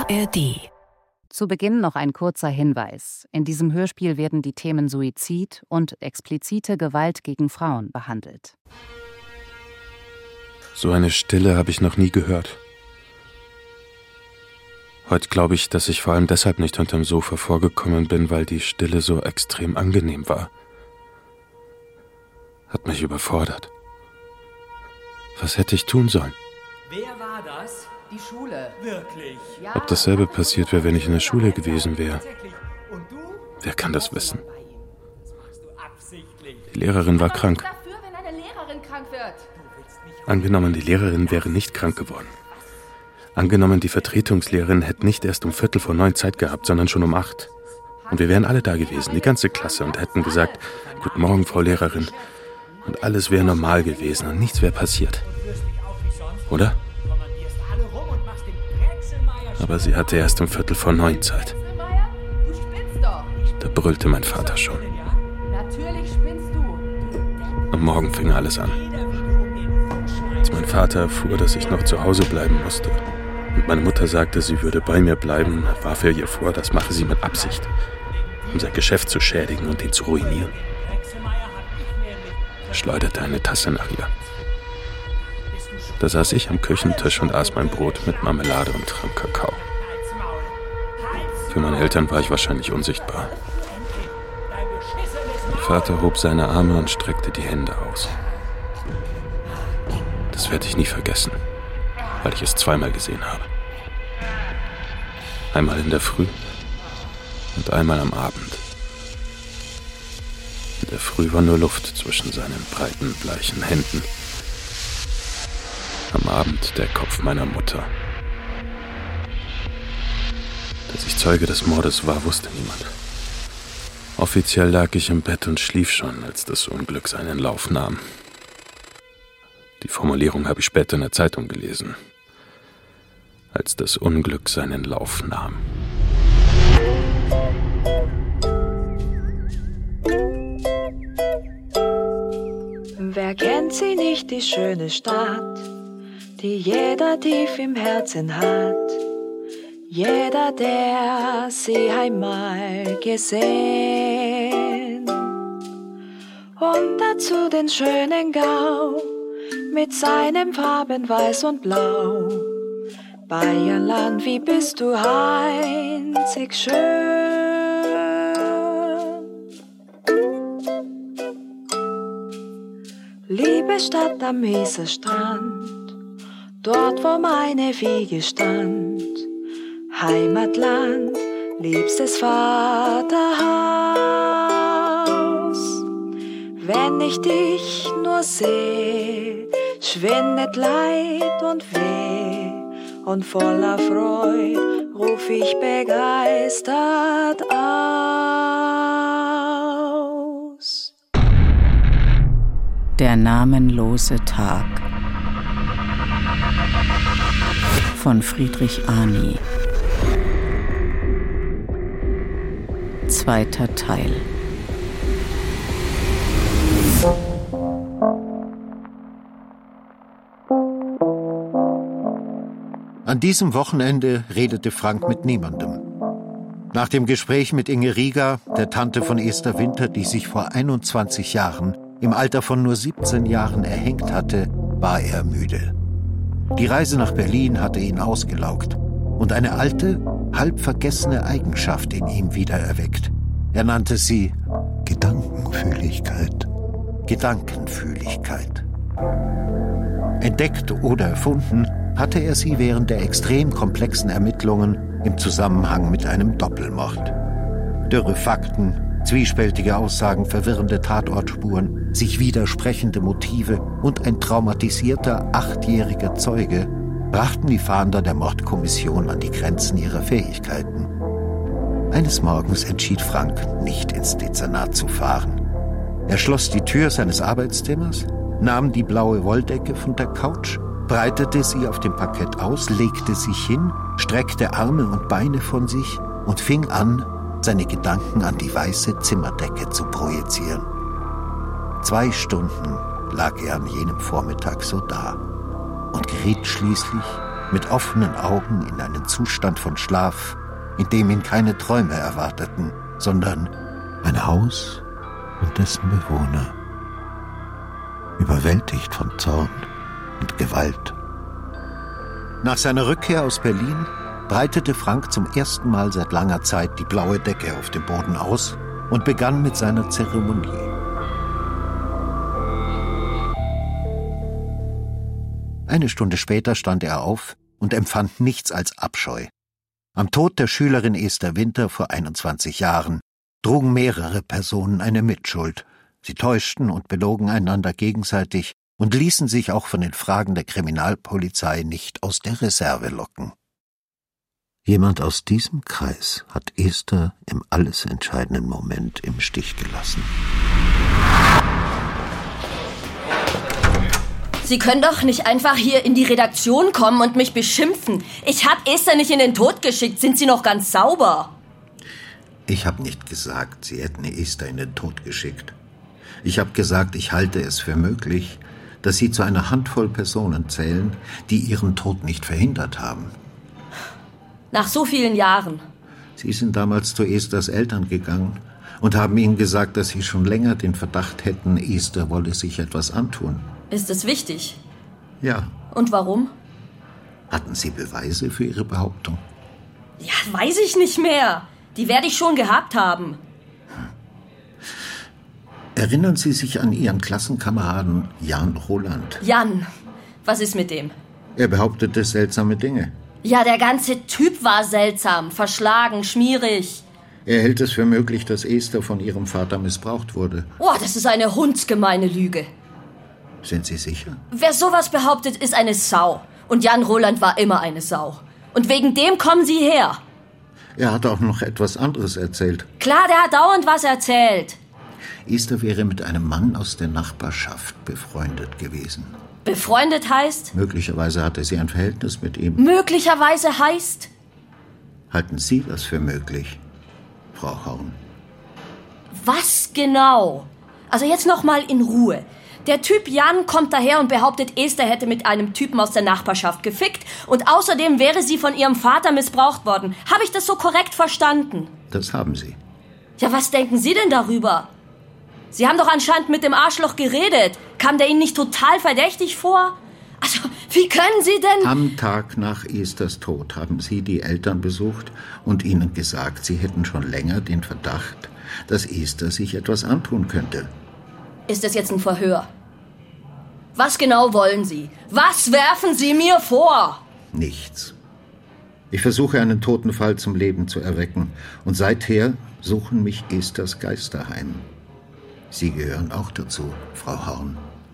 ARD. Zu Beginn noch ein kurzer Hinweis. In diesem Hörspiel werden die Themen Suizid und explizite Gewalt gegen Frauen behandelt. So eine Stille habe ich noch nie gehört. Heute glaube ich, dass ich vor allem deshalb nicht unterm Sofa vorgekommen bin, weil die Stille so extrem angenehm war. Hat mich überfordert. Was hätte ich tun sollen? Wer war das? Die Schule. Wirklich? Ja, Ob dasselbe passiert wäre, wenn ich in der Schule gewesen wäre. Und du? Wer kann das wissen? Das machst du absichtlich. Die Lehrerin war krank. dafür, wenn eine Lehrerin krank wird. Angenommen, die Lehrerin wäre nicht krank geworden. Angenommen, die Vertretungslehrerin hätte nicht erst um 8:45 Zeit gehabt, sondern schon um 8. Und wir wären alle da gewesen, die ganze Klasse, und hätten gesagt, guten Morgen, Frau Lehrerin. Und alles wäre normal gewesen und nichts wäre passiert. Oder? Aber sie hatte erst um 8:45 Zeit. Du spinnst doch. Da brüllte mein Vater schon. Natürlich spinnst du. Am Morgen fing alles an. Als mein Vater erfuhr, dass ich noch zu Hause bleiben musste und meine Mutter sagte, sie würde bei mir bleiben, warf er ihr vor, das mache sie mit Absicht, um sein Geschäft zu schädigen und ihn zu ruinieren. Er schleuderte eine Tasse nach ihr. Da saß ich am Küchentisch und aß mein Brot mit Marmelade und trank Kakao. Für meine Eltern war ich wahrscheinlich unsichtbar. Mein Vater hob seine Arme und streckte die Hände aus. Das werde ich nie vergessen, weil ich es zweimal gesehen habe. Einmal in der Früh und einmal am Abend. In der Früh war nur Luft zwischen seinen breiten, bleichen Händen. Am Abend der Kopf meiner Mutter. Dass ich Zeuge des Mordes war, wusste niemand. Offiziell lag ich im Bett und schlief schon, als das Unglück seinen Lauf nahm. Die Formulierung habe ich später in der Zeitung gelesen. Als das Unglück seinen Lauf nahm. Wer kennt sie nicht, die schöne Stadt, die jeder tief im Herzen hat? Jeder, der sie einmal gesehen. Und dazu den schönen Gau mit seinen Farben weiß und blau. Bayerland, wie bist du einzig schön. Liebe Stadt am Weserstrand, dort wo meine Wiege stand. Heimatland, liebstes Vaterhaus. Wenn ich dich nur seh, schwindet Leid und Weh. Und voller Freude ruf ich begeistert aus. Der namenlose Tag von Friedrich Ani. Zweiter Teil. An diesem Wochenende redete Frank mit niemandem. Nach dem Gespräch mit Inge Rieger, der Tante von Esther Winter, die sich vor 21 Jahren im Alter von nur 17 Jahren erhängt hatte, war er müde. Die Reise nach Berlin hatte ihn ausgelaugt und eine alte, halb vergessene Eigenschaft in ihm wiedererweckt. Er nannte sie Gedankenfühligkeit. Gedankenfühligkeit. Entdeckt oder erfunden hatte er sie während der extrem komplexen Ermittlungen im Zusammenhang mit einem Doppelmord. Dürre Fakten, zwiespältige Aussagen, verwirrende Tatortspuren, sich widersprechende Motive und ein traumatisierter 8-jähriger Zeuge brachten die Fahnder der Mordkommission an die Grenzen ihrer Fähigkeiten. Eines Morgens entschied Frank, nicht ins Dezernat zu fahren. Er schloss die Tür seines Arbeitszimmers, nahm die blaue Wolldecke von der Couch, breitete sie auf dem Parkett aus, legte sich hin, streckte Arme und Beine von sich und fing an, seine Gedanken an die weiße Zimmerdecke zu projizieren. 2 Stunden lag er an jenem Vormittag so da und geriet schließlich mit offenen Augen in einen Zustand von Schlaf, in dem ihn keine Träume erwarteten, sondern ein Haus und dessen Bewohner, überwältigt von Zorn und Gewalt. Nach seiner Rückkehr aus Berlin breitete Frank zum ersten Mal seit langer Zeit die blaue Decke auf dem Boden aus und begann mit seiner Zeremonie. Eine Stunde später stand er auf und empfand nichts als Abscheu. Am Tod der Schülerin Esther Winter vor 21 Jahren trugen mehrere Personen eine Mitschuld. Sie täuschten und belogen einander gegenseitig und ließen sich auch von den Fragen der Kriminalpolizei nicht aus der Reserve locken. Jemand aus diesem Kreis hat Esther im alles entscheidenden Moment im Stich gelassen. Sie können doch nicht einfach hier in die Redaktion kommen und mich beschimpfen. Ich habe Esther nicht in den Tod geschickt. Sind Sie noch ganz sauber? Ich habe nicht gesagt, Sie hätten Esther in den Tod geschickt. Ich habe gesagt, ich halte es für möglich, dass Sie zu einer Handvoll Personen zählen, die ihren Tod nicht verhindert haben. Nach so vielen Jahren. Sie sind damals zu Esthers Eltern gegangen und haben ihnen gesagt, dass Sie schon länger den Verdacht hätten, Esther wolle sich etwas antun. Ist es wichtig? Ja. Und warum? Hatten Sie Beweise für Ihre Behauptung? Ja, weiß ich nicht mehr. Die werde ich schon gehabt haben. Erinnern Sie sich an Ihren Klassenkameraden Jan Roland? Jan, was ist mit dem? Er behauptete seltsame Dinge. Ja, der ganze Typ war seltsam, verschlagen, schmierig. Er hält es für möglich, dass Esther von ihrem Vater missbraucht wurde. Oh, das ist eine hundsgemeine Lüge. Sind Sie sicher? Wer sowas behauptet, ist eine Sau. Und Jan Roland war immer eine Sau. Und wegen dem kommen Sie her. Er hat auch noch etwas anderes erzählt. Klar, der hat dauernd was erzählt. Esther wäre mit einem Mann aus der Nachbarschaft befreundet gewesen. Befreundet heißt? Möglicherweise hatte sie ein Verhältnis mit ihm. Möglicherweise heißt? Halten Sie das für möglich, Frau Horn? Was genau? Also jetzt noch mal in Ruhe. Der Typ Jan kommt daher und behauptet, Esther hätte mit einem Typen aus der Nachbarschaft gefickt und außerdem wäre sie von ihrem Vater missbraucht worden. Habe ich das so korrekt verstanden? Das haben Sie. Ja, was denken Sie denn darüber? Sie haben doch anscheinend mit dem Arschloch geredet. Kam der Ihnen nicht total verdächtig vor? Also, wie können Sie denn... Am Tag nach Esthers Tod haben Sie die Eltern besucht und ihnen gesagt, Sie hätten schon länger den Verdacht, dass Esther sich etwas antun könnte. Ist das jetzt ein Verhör? Was genau wollen Sie? Was werfen Sie mir vor? Nichts. Ich versuche, einen toten Fall zum Leben zu erwecken. Und seither suchen mich Esthers Geister heim. Sie gehören auch dazu, Frau Horn.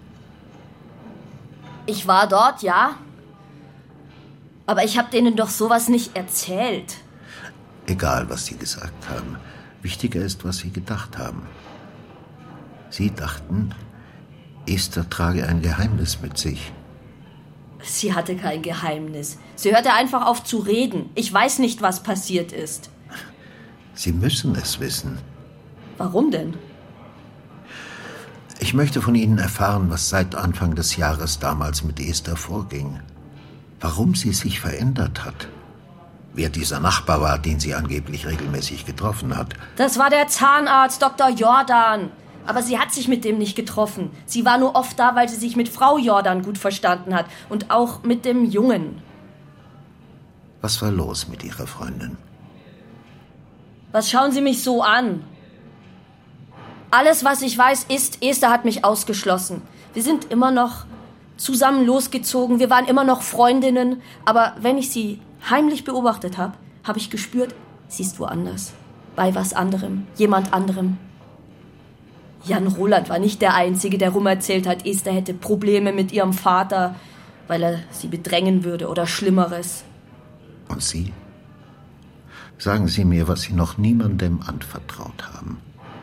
Ich war dort, ja. Aber ich habe denen doch sowas nicht erzählt. Egal, was Sie gesagt haben. Wichtiger ist, was Sie gedacht haben. Sie dachten, Esther trage ein Geheimnis mit sich. Sie hatte kein Geheimnis. Sie hörte einfach auf zu reden. Ich weiß nicht, was passiert ist. Sie müssen es wissen. Warum denn? Ich möchte von Ihnen erfahren, was seit Anfang des Jahres damals mit Esther vorging. Warum sie sich verändert hat. Wer dieser Nachbar war, den sie angeblich regelmäßig getroffen hat. Das war der Zahnarzt Dr. Jordan. Aber sie hat sich mit dem nicht getroffen. Sie war nur oft da, weil sie sich mit Frau Jordan gut verstanden hat. Und auch mit dem Jungen. Was war los mit Ihrer Freundin? Was schauen Sie mich so an? Alles, was ich weiß, ist, Esther hat mich ausgeschlossen. Wir sind immer noch zusammen losgezogen. Wir waren immer noch Freundinnen. Aber wenn ich sie heimlich beobachtet habe, habe ich gespürt, sie ist woanders. Bei was anderem. Jemand anderem. Jan Roland war nicht der Einzige, der rumerzählt hat, Esther hätte Probleme mit ihrem Vater, weil er sie bedrängen würde oder Schlimmeres. Und Sie? Sagen Sie mir, was Sie noch niemandem anvertraut haben.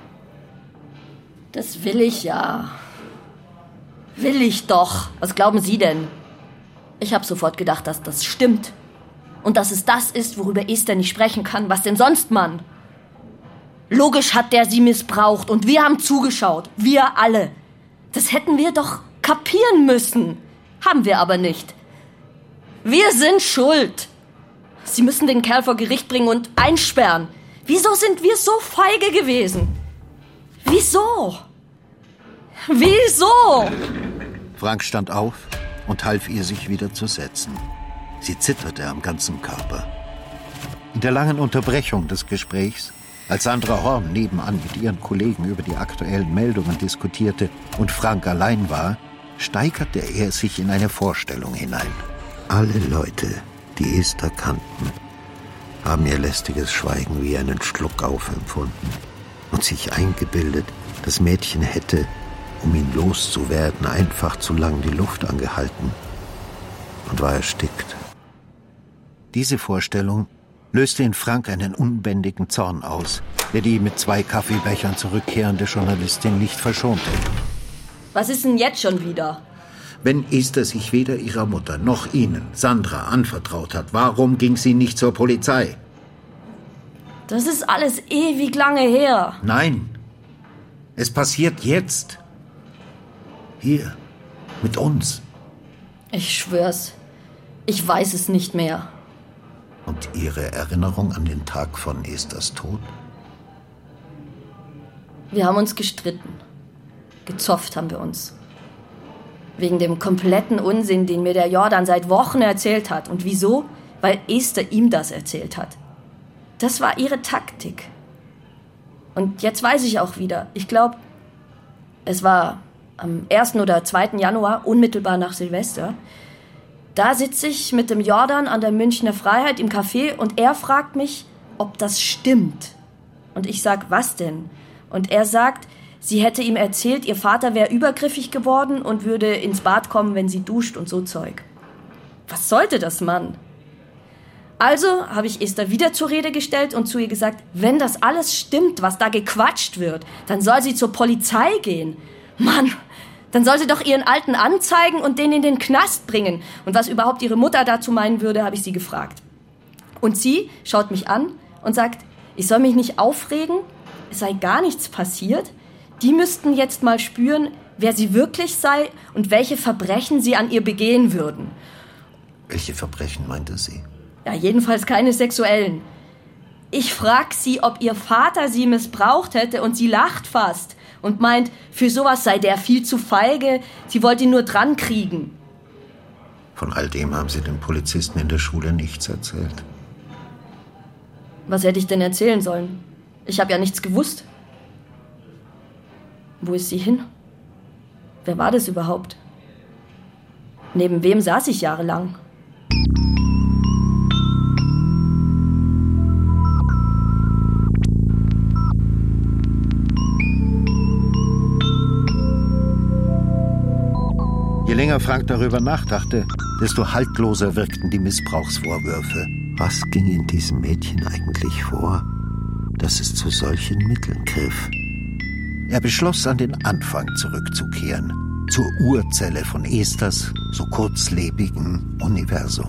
Das will ich ja. Will ich doch. Was glauben Sie denn? Ich habe sofort gedacht, dass das stimmt. Und dass es das ist, worüber Esther nicht sprechen kann. Was denn sonst, Mann? Logisch hat der sie missbraucht und wir haben zugeschaut. Wir alle. Das hätten wir doch kapieren müssen. Haben wir aber nicht. Wir sind schuld. Sie müssen den Kerl vor Gericht bringen und einsperren. Wieso sind wir so feige gewesen? Wieso? Wieso? Frank stand auf und half ihr, sich wieder zu setzen. Sie zitterte am ganzen Körper. In der langen Unterbrechung des Gesprächs, als Sandra Horn nebenan mit ihren Kollegen über die aktuellen Meldungen diskutierte und Frank allein war, steigerte er sich in eine Vorstellung hinein. Alle Leute, die Esther kannten, haben ihr lästiges Schweigen wie einen Schluck aufempfunden und sich eingebildet, das Mädchen hätte, um ihn loszuwerden, einfach zu lang die Luft angehalten und war erstickt. Diese Vorstellung löste in Frank einen unbändigen Zorn aus, der die mit 2 Kaffeebechern zurückkehrende Journalistin nicht verschonte. Was ist denn jetzt schon wieder? Wenn Esther sich weder ihrer Mutter noch Ihnen, Sandra, anvertraut hat, warum ging sie nicht zur Polizei? Das ist alles ewig lange her. Nein, es passiert jetzt. Hier, mit uns. Ich schwör's, ich weiß es nicht mehr. Und Ihre Erinnerung an den Tag von Esthers Tod? Wir haben uns gestritten. Gezofft haben wir uns. Wegen dem kompletten Unsinn, den mir der Jordan seit Wochen erzählt hat. Und wieso? Weil Esther ihm das erzählt hat. Das war ihre Taktik. Und jetzt weiß ich auch wieder. Ich glaube, es war am 1. oder 2. Januar, unmittelbar nach Silvester. Da sitze ich mit dem Jordan an der Münchner Freiheit im Café und er fragt mich, ob das stimmt. Und ich sag, was denn? Und er sagt, sie hätte ihm erzählt, ihr Vater wäre übergriffig geworden und würde ins Bad kommen, wenn sie duscht und so Zeug. Was sollte das, Mann? Also habe ich Esther wieder zur Rede gestellt und zu ihr gesagt, wenn das alles stimmt, was da gequatscht wird, dann soll sie zur Polizei gehen. Mann, dann soll sie doch ihren Alten anzeigen und den in den Knast bringen. Und was überhaupt ihre Mutter dazu meinen würde, habe ich sie gefragt. Und sie schaut mich an und sagt, ich soll mich nicht aufregen, es sei gar nichts passiert. Die müssten jetzt mal spüren, wer sie wirklich sei und welche Verbrechen sie an ihr begehen würden. Welche Verbrechen meinte sie? Ja, jedenfalls keine sexuellen. Ich frag sie, ob ihr Vater sie missbraucht hätte und sie lacht fast und meint, für sowas sei der viel zu feige, sie wollte ihn nur dran kriegen. Von all dem haben Sie den Polizisten in der Schule nichts erzählt. Was hätte ich denn erzählen sollen? Ich habe ja nichts gewusst. Wo ist sie hin? Wer war das überhaupt? Neben wem saß ich jahrelang? Je länger Frank darüber nachdachte, desto haltloser wirkten die Missbrauchsvorwürfe. Was ging in diesem Mädchen eigentlich vor, dass es zu solchen Mitteln griff? Er beschloss, an den Anfang zurückzukehren, zur Urzelle von Esthers so kurzlebigen Universum.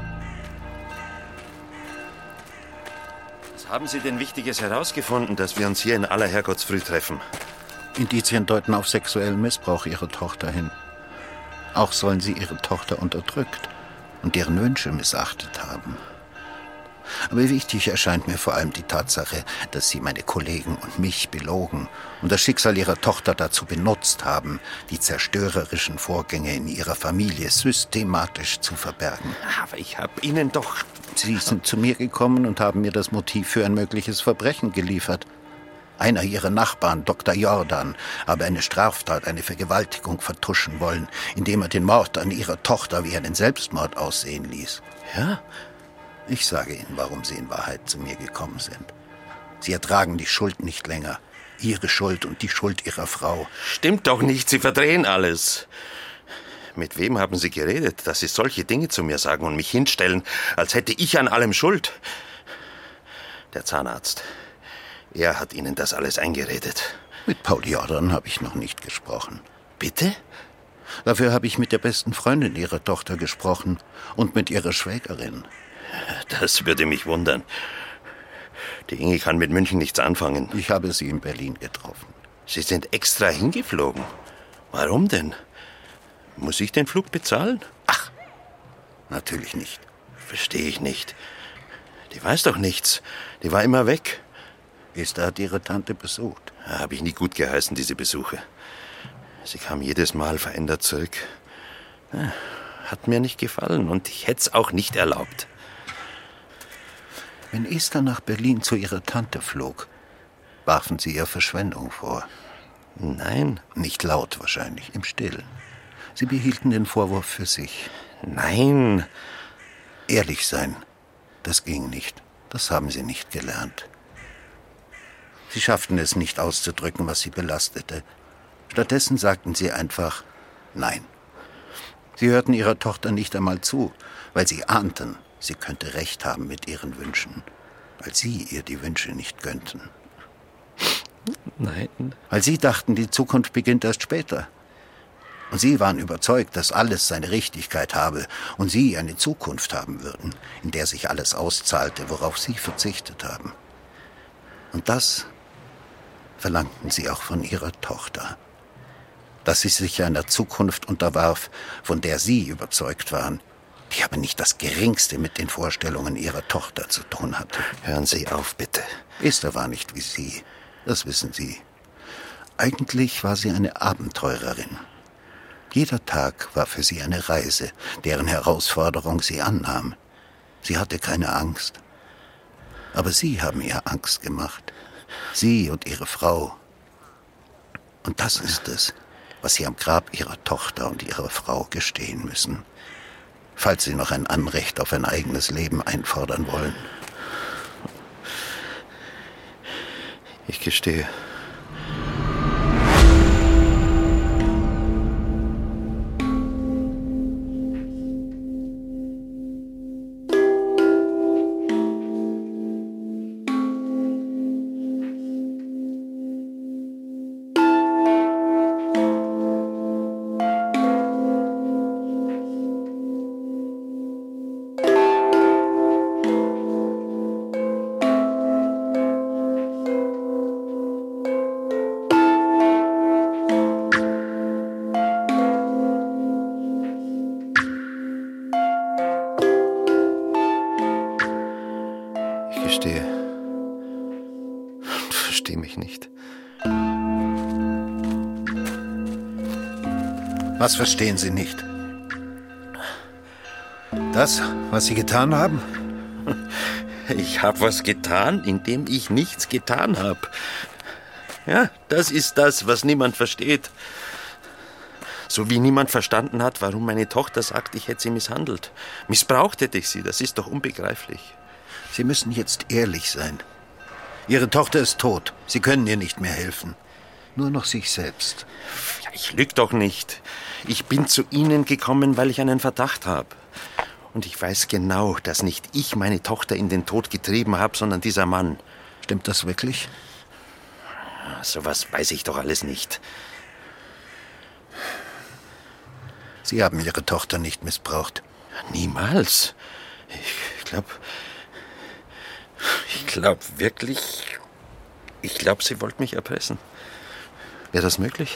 Was haben Sie denn Wichtiges herausgefunden, dass wir uns hier in aller Herrgottsfrüh treffen? Indizien deuten auf sexuellen Missbrauch ihrer Tochter hin. Auch sollen sie ihre Tochter unterdrückt und deren Wünsche missachtet haben. Aber wichtig erscheint mir vor allem die Tatsache, dass sie meine Kollegen und mich belogen und das Schicksal ihrer Tochter dazu benutzt haben, die zerstörerischen Vorgänge in ihrer Familie systematisch zu verbergen. Aber ich habe Ihnen doch... Sie sind zu mir gekommen und haben mir das Motiv für ein mögliches Verbrechen geliefert. Einer ihrer Nachbarn, Dr. Jordan, habe eine Straftat, eine Vergewaltigung vertuschen wollen, indem er den Mord an ihrer Tochter wie einen Selbstmord aussehen ließ. Ja? Ich sage Ihnen, warum Sie in Wahrheit zu mir gekommen sind. Sie ertragen die Schuld nicht länger. Ihre Schuld und die Schuld Ihrer Frau. Stimmt doch nicht, Sie verdrehen alles. Mit wem haben Sie geredet, dass Sie solche Dinge zu mir sagen und mich hinstellen, als hätte ich an allem Schuld? Der Zahnarzt. Er hat Ihnen das alles eingeredet. Mit Paul Jordan habe ich noch nicht gesprochen. Bitte? Dafür habe ich mit der besten Freundin Ihrer Tochter gesprochen und mit ihrer Schwägerin. Das würde mich wundern. Die Inge kann mit München nichts anfangen. Ich habe sie in Berlin getroffen. Sie sind extra hingeflogen. Warum denn? Muss ich den Flug bezahlen? Ach, Natürlich nicht. Verstehe ich nicht. Die weiß doch nichts. Die war immer weg. Esther hat ihre Tante besucht. Ja, habe ich nie gut geheißen, diese Besuche. Sie kam jedes Mal verändert zurück. Ja, hat mir nicht gefallen und ich hätte es auch nicht erlaubt. Wenn Esther nach Berlin zu ihrer Tante flog, warfen Sie ihr Verschwendung vor. Nein. Nicht laut wahrscheinlich, im Stillen. Sie behielten den Vorwurf für sich. Nein. Ehrlich sein, das ging nicht. Das haben Sie nicht gelernt. Sie schafften es nicht auszudrücken, was Sie belastete. Stattdessen sagten Sie einfach Nein. Sie hörten Ihrer Tochter nicht einmal zu, weil Sie ahnten, sie könnte Recht haben mit ihren Wünschen, weil Sie ihr die Wünsche nicht gönnten. Nein. Weil Sie dachten, die Zukunft beginnt erst später. Und Sie waren überzeugt, dass alles seine Richtigkeit habe und Sie eine Zukunft haben würden, in der sich alles auszahlte, worauf Sie verzichtet haben. Und das verlangten Sie auch von Ihrer Tochter. Dass sie sich einer Zukunft unterwarf, von der Sie überzeugt waren, die aber nicht das Geringste mit den Vorstellungen Ihrer Tochter zu tun hatte. Hören Sie auf, bitte. Esther war nicht wie Sie, das wissen Sie. Eigentlich war sie eine Abenteurerin. Jeder Tag war für sie eine Reise, deren Herausforderung sie annahm. Sie hatte keine Angst. Aber Sie haben ihr Angst gemacht. Sie und Ihre Frau. Und das ist es, was Sie am Grab Ihrer Tochter und Ihrer Frau gestehen müssen, falls Sie noch ein Anrecht auf ein eigenes Leben einfordern wollen. Ich gestehe. Verstehe mich nicht. Was verstehen Sie nicht? Das, was Sie getan haben? Ich habe was getan, indem ich nichts getan habe. Ja, das ist das, was niemand versteht. So wie niemand verstanden hat, warum meine Tochter sagt, ich hätte sie misshandelt. Missbraucht hätte ich sie, das ist doch unbegreiflich. Sie müssen jetzt ehrlich sein. Ihre Tochter ist tot. Sie können ihr nicht mehr helfen. Nur noch sich selbst. Ja, ich lüge doch nicht. Ich bin zu Ihnen gekommen, weil ich einen Verdacht habe. Und ich weiß genau, dass nicht ich meine Tochter in den Tod getrieben habe, sondern dieser Mann. Stimmt das wirklich? Sowas weiß ich doch alles nicht. Sie haben Ihre Tochter nicht missbraucht. Niemals. Ich glaube wirklich, sie wollte mich erpressen. Wäre das möglich?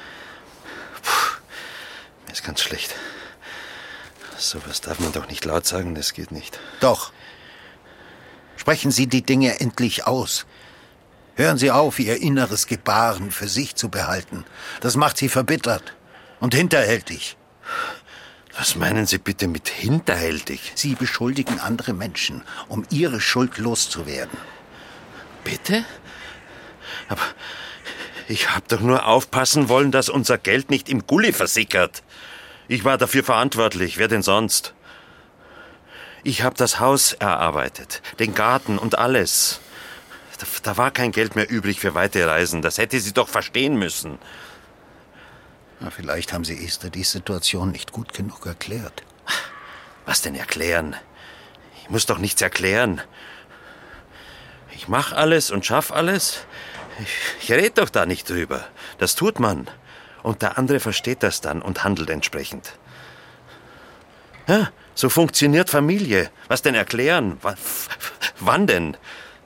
Mir ist ganz schlecht. Sowas darf man doch nicht laut sagen, das geht nicht. Doch. Sprechen Sie die Dinge endlich aus. Hören Sie auf, Ihr inneres Gebaren für sich zu behalten. Das macht Sie verbittert und hinterhältig. Was meinen Sie bitte mit hinterhältig? Sie beschuldigen andere Menschen, um ihre Schuld loszuwerden. Bitte? Aber ich habe doch nur aufpassen wollen, dass unser Geld nicht im Gully versickert. Ich war dafür verantwortlich, wer denn sonst? Ich habe das Haus erarbeitet, den Garten und alles. Da war kein Geld mehr übrig für weite Reisen. Das hätte sie doch verstehen müssen. Na, vielleicht haben Sie Esther die Situation nicht gut genug erklärt. Was denn erklären? Ich muss doch nichts erklären. Ich mache alles und schaff alles. Ich rede doch da nicht drüber. Das tut man. Und der andere versteht das dann und handelt entsprechend. Ja, so funktioniert Familie. Was denn erklären? Wann denn?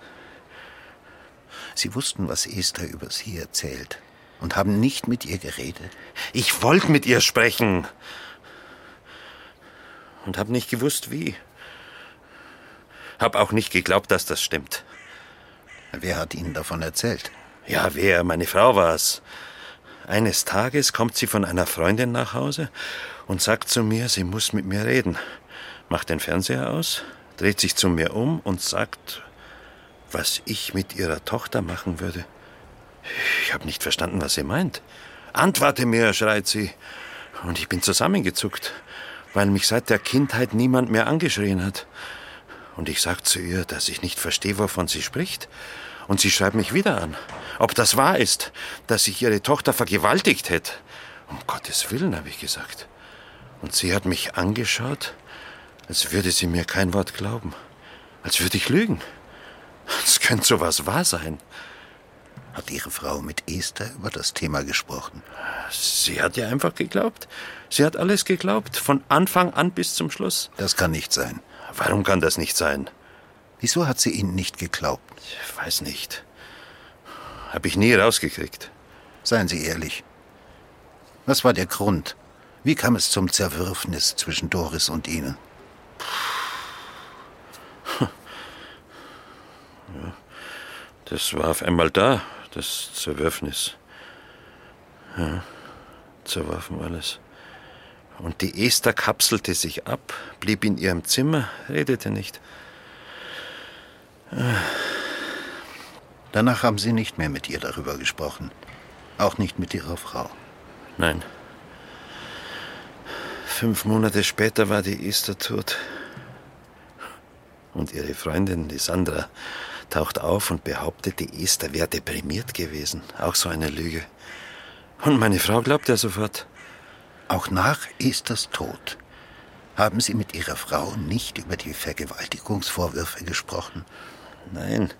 Sie wussten, was Esther über Sie erzählt und haben nicht mit ihr geredet. Ich wollte mit ihr sprechen. und habe nicht gewusst, wie. Hab auch nicht geglaubt, dass das stimmt. Wer hat Ihnen davon erzählt? Ja, wer? Meine Frau war's. Eines Tages kommt sie von einer Freundin nach Hause und sagt zu mir, sie muss mit mir reden. Macht den Fernseher aus, dreht sich zu mir um und sagt, was ich mit ihrer Tochter machen würde. Ich habe nicht verstanden, was sie meint. Antworte mir, schreit sie. Und ich bin zusammengezuckt, weil mich seit der Kindheit niemand mehr angeschrien hat. Und ich sag zu ihr, dass ich nicht verstehe, wovon sie spricht. Und sie schreibt mich wieder an, ob das wahr ist, dass ich ihre Tochter vergewaltigt hätte. Um Gottes Willen, habe ich gesagt. Und sie hat mich angeschaut, als würde sie mir kein Wort glauben. Als würde ich lügen. Es könnte sowas wahr sein. Hat Ihre Frau mit Esther über das Thema gesprochen? Sie hat ja einfach geglaubt. Sie hat alles geglaubt, von Anfang an bis zum Schluss. Das kann nicht sein. Warum kann das nicht sein? Wieso hat sie Ihnen nicht geglaubt? Ich weiß nicht. Hab ich nie rausgekriegt. Seien Sie ehrlich. Was war der Grund? Wie kam es zum Zerwürfnis zwischen Doris und Ihnen? Ja, das war auf einmal da, das Zerwürfnis. Ja, zerwarfen alles. Und die Esther kapselte sich ab, blieb in ihrem Zimmer, redete nicht. Danach haben Sie nicht mehr mit ihr darüber gesprochen. Auch nicht mit Ihrer Frau. Nein. 5 Monate später war die Esther tot. Und ihre Freundin, die Sandra, taucht auf und behauptet, die Esther wäre deprimiert gewesen. Auch so eine Lüge. Und meine Frau glaubt ja sofort. Auch nach Esthers Tod haben Sie mit Ihrer Frau nicht über die Vergewaltigungsvorwürfe gesprochen? Nein.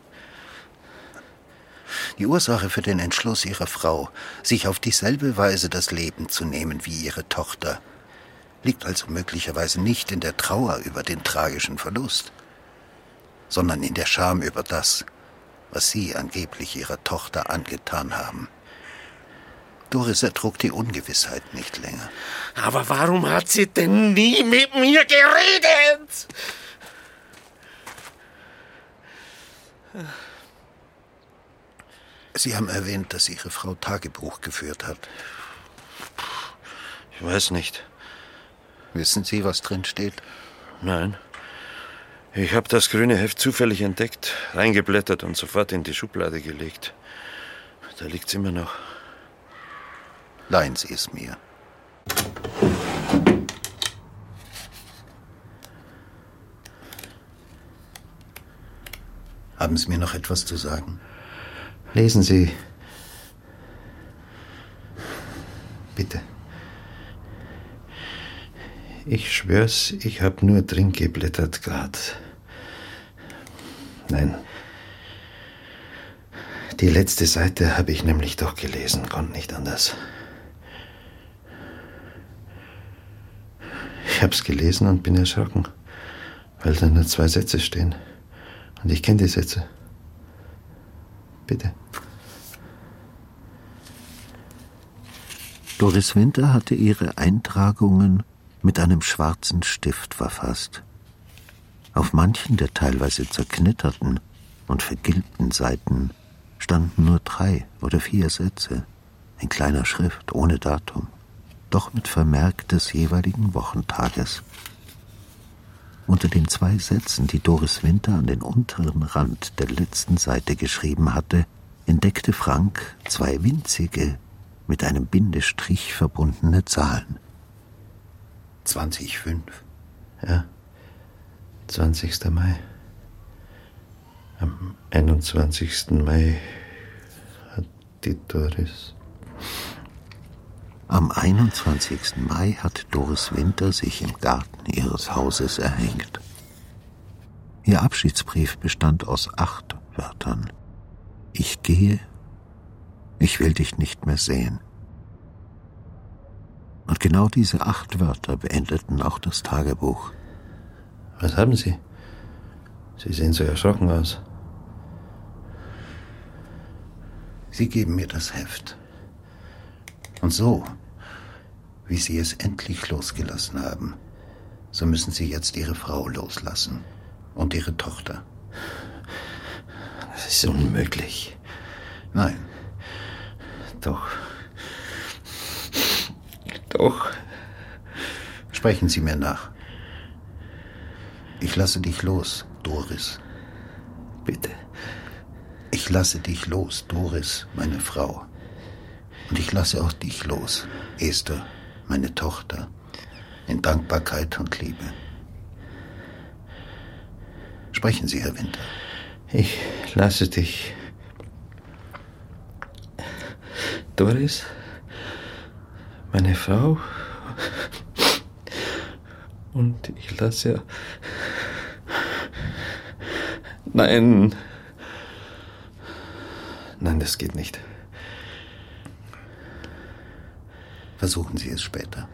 Die Ursache für den Entschluss Ihrer Frau, sich auf dieselbe Weise das Leben zu nehmen wie ihre Tochter, liegt also möglicherweise nicht in der Trauer über den tragischen Verlust, sondern in der Scham über das, was Sie angeblich Ihrer Tochter angetan haben. Doris ertrug die Ungewissheit nicht länger. Aber warum hat sie denn nie mit mir geredet? Sie haben erwähnt, dass Ihre Frau Tagebuch geführt hat. Ich weiß nicht. Wissen Sie, was drin steht? Nein. Ich habe das grüne Heft zufällig entdeckt, reingeblättert und sofort in die Schublade gelegt. Da liegt's immer noch. Leihen Sie es mir. Haben Sie mir noch etwas zu sagen? Lesen Sie. Bitte. Ich schwör's, ich hab nur drin geblättert grad. Nein. Die letzte Seite habe ich nämlich doch gelesen, konnte nicht anders. Ich hab's gelesen und bin erschrocken, weil da nur 2 Sätze stehen. Und ich kenne die Sätze. Bitte. Doris Winter hatte ihre Eintragungen mit einem schwarzen Stift verfasst. Auf manchen der teilweise zerknitterten und vergilbten Seiten standen nur 3 oder 4 Sätze, in kleiner Schrift, ohne Datum, doch mit Vermerk des jeweiligen Wochentages. Unter den 2 Sätzen, die Doris Winter an den unteren Rand der letzten Seite geschrieben hatte, entdeckte Frank 2 winzige, mit einem Bindestrich verbundene Zahlen. 20,5. Ja, 20. Mai. Am 21. Mai hat die Doris... Am 21. Mai hat Doris Winter sich im Garten ihres Hauses erhängt. Ihr Abschiedsbrief bestand aus 8 Wörtern. Ich gehe, ich will dich nicht mehr sehen. Und genau diese 8 Wörter beendeten auch das Tagebuch. Was haben Sie? Sie sehen so erschrocken aus. Sie geben mir das Heft. Und so, wie Sie es endlich losgelassen haben, so müssen Sie jetzt Ihre Frau loslassen und Ihre Tochter. Das ist unmöglich. Nein. Doch. Doch. Sprechen Sie mir nach. Ich lasse dich los, Doris. Bitte. Ich lasse dich los, Doris, meine Frau. Und ich lasse auch dich los, Esther, meine Tochter, in Dankbarkeit und Liebe. Sprechen Sie, Herr Winter. Ich lasse dich, Doris, meine Frau, und ich lasse... Nein, das geht nicht. Versuchen Sie es später.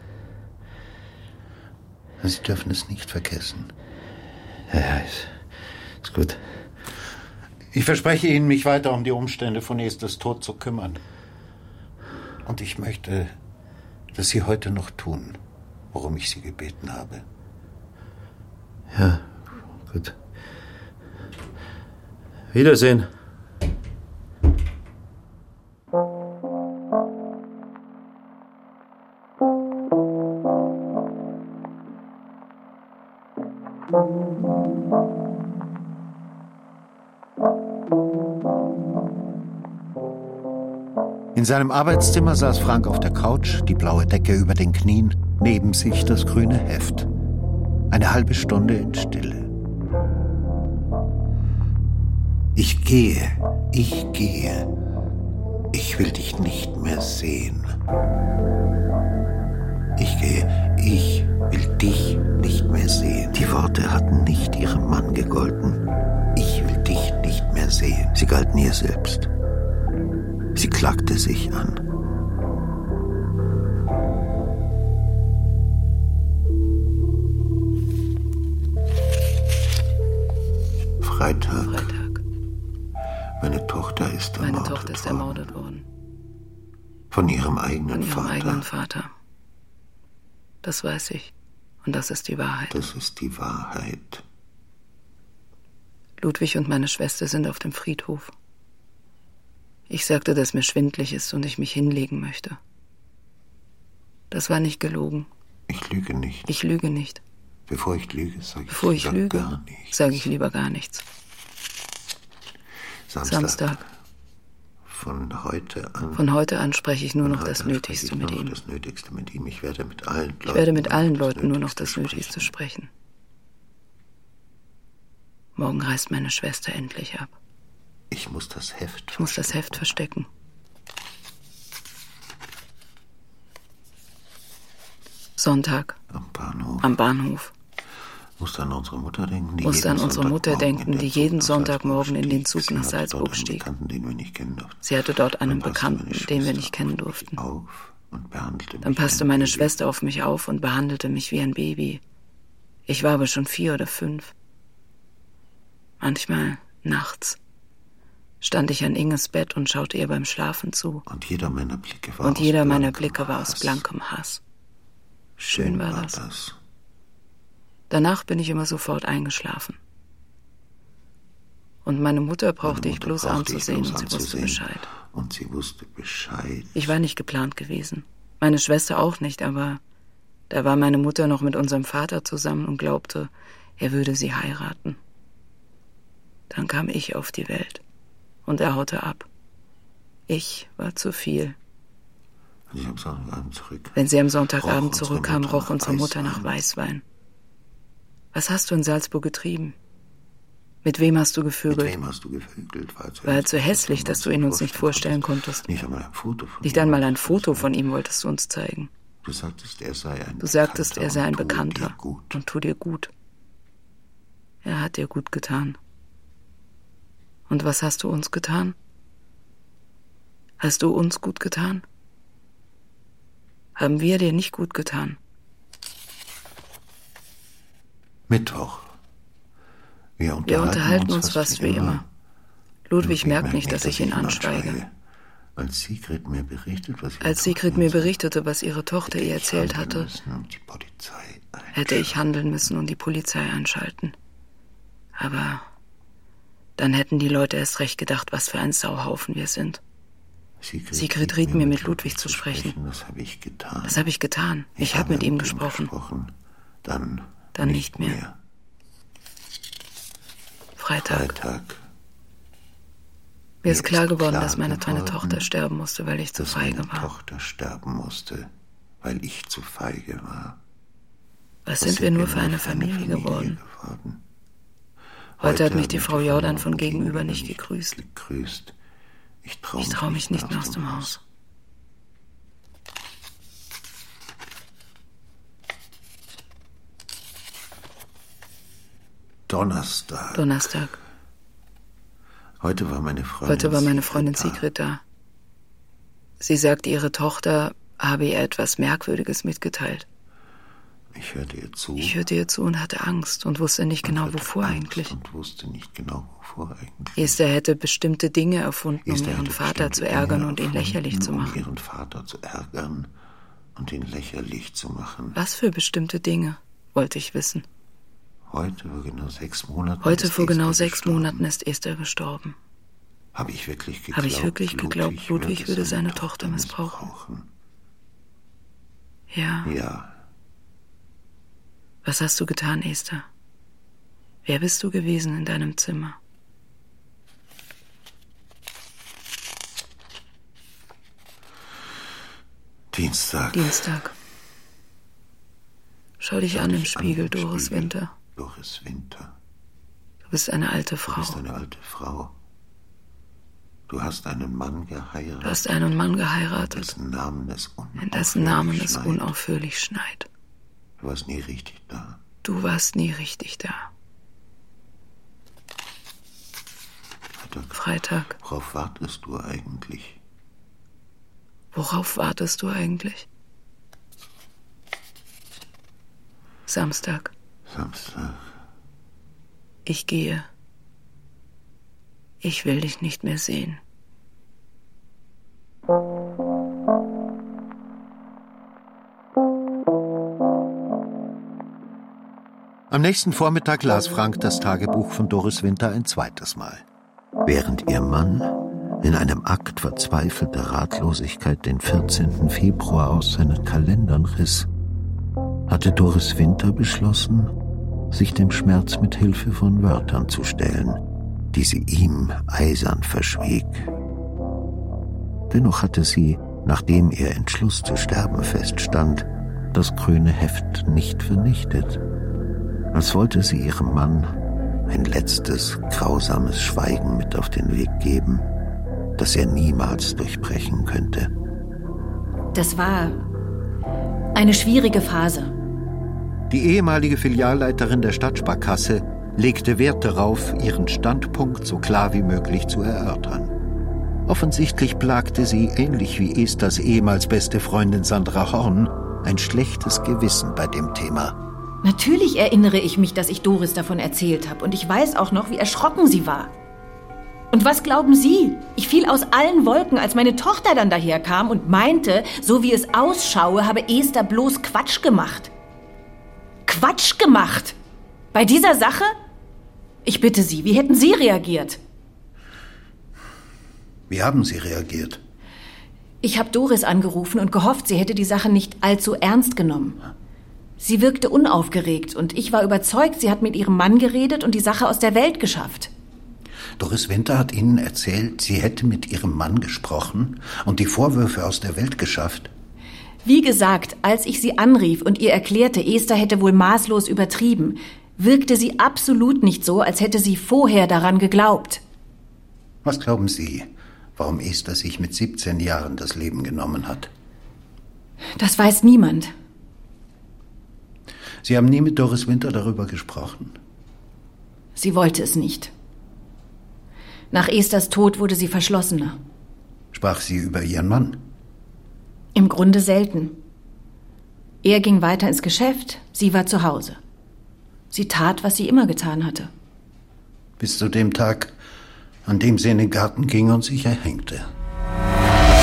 Sie dürfen es nicht vergessen. Ja, ist gut. Ich verspreche Ihnen, mich weiter um die Umstände von Esthers Tod zu kümmern. Und ich möchte, dass Sie heute noch tun, worum ich Sie gebeten habe. Ja, gut. Wiedersehen. In seinem Arbeitszimmer saß Frank auf der Couch, die blaue Decke über den Knien, neben sich das grüne Heft. Eine halbe Stunde in Stille. Ich gehe. Ich will dich nicht mehr sehen. Ich gehe. Ich will dich nicht mehr sehen. Die Worte hatten nicht ihrem Mann gegolten. Ich will dich nicht mehr sehen. Sie galten ihr selbst. Sie klagte sich an. Freitag. Meine Tochter ist ermordet worden. Von ihrem eigenen Vater. Das weiß ich. Und das ist die Wahrheit. Das ist die Wahrheit. Ludwig und meine Schwester sind auf dem Friedhof. Ich sagte, dass mir schwindlig ist und ich mich hinlegen möchte. Das war nicht gelogen. Ich lüge nicht. Ich lüge nicht. Bevor ich lüge, sage ich lieber gar nichts. Samstag. Von heute an spreche ich nur noch das Nötigste mit ihm. Ich werde mit allen Leuten nur noch das Nötigste sprechen. Morgen reist meine Schwester endlich ab. Ich muss das Heft verstecken. Sonntag. Am Bahnhof. Musste an unsere Mutter denken, die jeden Sonntagmorgen in den Zug nach Salzburg stieg. Sie hatte dort einen Bekannten, den wir nicht kennen durften. Dann passte meine Schwester auf mich auf und behandelte mich wie ein Baby. Ich war aber schon 4 oder 5. Manchmal nachts stand ich an Inges Bett und schaute ihr beim Schlafen zu. Und jeder meiner Blicke war aus blankem Hass. Schön war das. Danach bin ich immer sofort eingeschlafen. Und meine Mutter brauchte ich bloß anzusehen und sie wusste Bescheid. Ich war nicht geplant gewesen. Meine Schwester auch nicht, aber da war meine Mutter noch mit unserem Vater zusammen und glaubte, er würde sie heiraten. Dann kam ich auf die Welt und er haute ab. Ich war zu viel. Wenn sie am Sonntagabend zurückkam, roch unsere Mutter nach Weißwein. Was hast du in Salzburg getrieben? Mit wem hast du gevögelt? War er zu hässlich, dass du ihn uns nicht vorstellen konntest? Nicht einmal ein Foto von ihm wolltest du uns zeigen. Du sagtest, er sei ein Bekannter und tu dir gut. Er hat dir gut getan. Und was hast du uns getan? Hast du uns gut getan? Haben wir dir nicht gut getan? Mittwoch. Wir unterhalten uns fast wie immer. Ludwig merkt nicht, dass ich ihn anschweige. Als Sigrid mir berichtete, was ihre Tochter ihr erzählt hatte, hätte ich handeln müssen und die Polizei einschalten. Aber dann hätten die Leute erst recht gedacht, was für ein Sauhaufen wir sind. Sigrid riet mir, mit Ludwig zu sprechen. Das habe ich getan. Ich habe mit ihm gesprochen. Dann nicht mehr. Freitag. Mir ist klar geworden, dass meine kleine Tochter sterben musste, weil ich zu feige war. Was sind wir nur für eine Familie geworden? Heute hat mich die Frau Jordan von gegenüber nicht gegrüßt. Ich traue mich nicht mehr aus dem Haus. Donnerstag. Heute war meine Freundin Sigrid da. Sie sagte, ihre Tochter habe ihr etwas Merkwürdiges mitgeteilt. Ich hörte ihr zu und hatte Angst und wusste nicht genau, wovor eigentlich. Esther hätte bestimmte Dinge erfunden, um ihren Vater zu ärgern und ihn lächerlich zu machen. Was für bestimmte Dinge, wollte ich wissen. Heute vor genau 6 Monaten ist Esther gestorben. Habe ich wirklich geglaubt, Ludwig würde seine Tochter missbrauchen? Ja. Was hast du getan, Esther? Wer bist du gewesen in deinem Zimmer? Dienstag. Schau dich an im Spiegel, Doris Winter. Du bist eine alte Frau. Du hast einen Mann geheiratet. In dessen Namen es unaufhörlich schneit. Du warst nie richtig da. Freitag. Worauf wartest du eigentlich? Samstag. Ich gehe. Ich will dich nicht mehr sehen. Am nächsten Vormittag las Frank das Tagebuch von Doris Winter ein zweites Mal. Während ihr Mann in einem Akt verzweifelter Ratlosigkeit den 14. Februar aus seinen Kalendern riss, hatte Doris Winter beschlossen, sich dem Schmerz mit Hilfe von Wörtern zu stellen, die sie ihm eisern verschwieg. Dennoch hatte sie, nachdem ihr Entschluss zu sterben feststand, das grüne Heft nicht vernichtet. Als wollte sie ihrem Mann ein letztes, grausames Schweigen mit auf den Weg geben, das er niemals durchbrechen könnte. Das war eine schwierige Phase. Die ehemalige Filialleiterin der Stadtsparkasse legte Wert darauf, ihren Standpunkt so klar wie möglich zu erörtern. Offensichtlich plagte sie, ähnlich wie Esthers ehemals beste Freundin Sandra Horn, ein schlechtes Gewissen bei dem Thema. Natürlich erinnere ich mich, dass ich Doris davon erzählt habe. Und ich weiß auch noch, wie erschrocken sie war. Und was glauben Sie? Ich fiel aus allen Wolken, als meine Tochter dann daherkam und meinte, so wie es ausschaue, habe Esther bloß Quatsch gemacht. Quatsch gemacht? Bei dieser Sache? Ich bitte Sie, wie hätten Sie reagiert? Wie haben Sie reagiert? Ich habe Doris angerufen und gehofft, sie hätte die Sache nicht allzu ernst genommen. Sie wirkte unaufgeregt und ich war überzeugt, sie hat mit ihrem Mann geredet und die Sache aus der Welt geschafft. Doris Winter hat Ihnen erzählt, sie hätte mit ihrem Mann gesprochen und die Vorwürfe aus der Welt geschafft? Wie gesagt, als ich sie anrief und ihr erklärte, Esther hätte wohl maßlos übertrieben, wirkte sie absolut nicht so, als hätte sie vorher daran geglaubt. Was glauben Sie, warum Esther sich mit 17 Jahren das Leben genommen hat? Das weiß niemand. Sie haben nie mit Doris Winter darüber gesprochen? Sie wollte es nicht. Nach Esthers Tod wurde sie verschlossener. Sprach sie über ihren Mann? Im Grunde selten. Er ging weiter ins Geschäft, sie war zu Hause. Sie tat, was sie immer getan hatte. Bis zu dem Tag, an dem sie in den Garten ging und sich erhängte.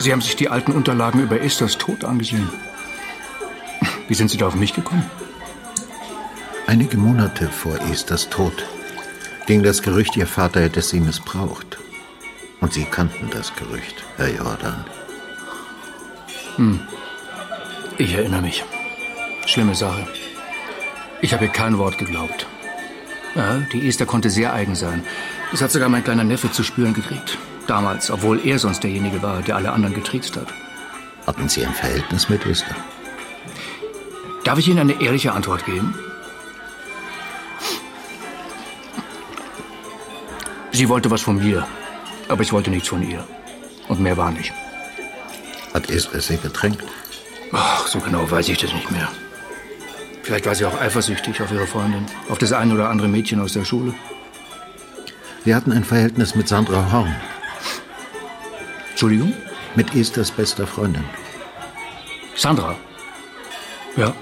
Sie haben sich die alten Unterlagen über Esthers Tod angesehen. Wie sind Sie da auf mich gekommen? Einige Monate vor Esthers Tod ging das Gerücht, Ihr Vater hätte sie missbraucht. Und Sie kannten das Gerücht, Herr Jordan. Ich erinnere mich. Schlimme Sache. Ich habe ihr kein Wort geglaubt. Ja, die Esther konnte sehr eigen sein. Das hat sogar mein kleiner Neffe zu spüren gekriegt. Damals, obwohl er sonst derjenige war, der alle anderen getriezt hat. Hatten Sie ein Verhältnis mit Esther? Darf ich Ihnen eine ehrliche Antwort geben? Sie wollte was von mir, aber ich wollte nichts von ihr. Und mehr war nicht. Hat Esther Sie bedrängt? Ach, so genau weiß ich das nicht mehr. Vielleicht war sie auch eifersüchtig auf ihre Freundin, auf das ein oder andere Mädchen aus der Schule. Wir hatten ein Verhältnis mit Sandra Horn. Entschuldigung? Mit Esthers bester Freundin. Sandra? Ja.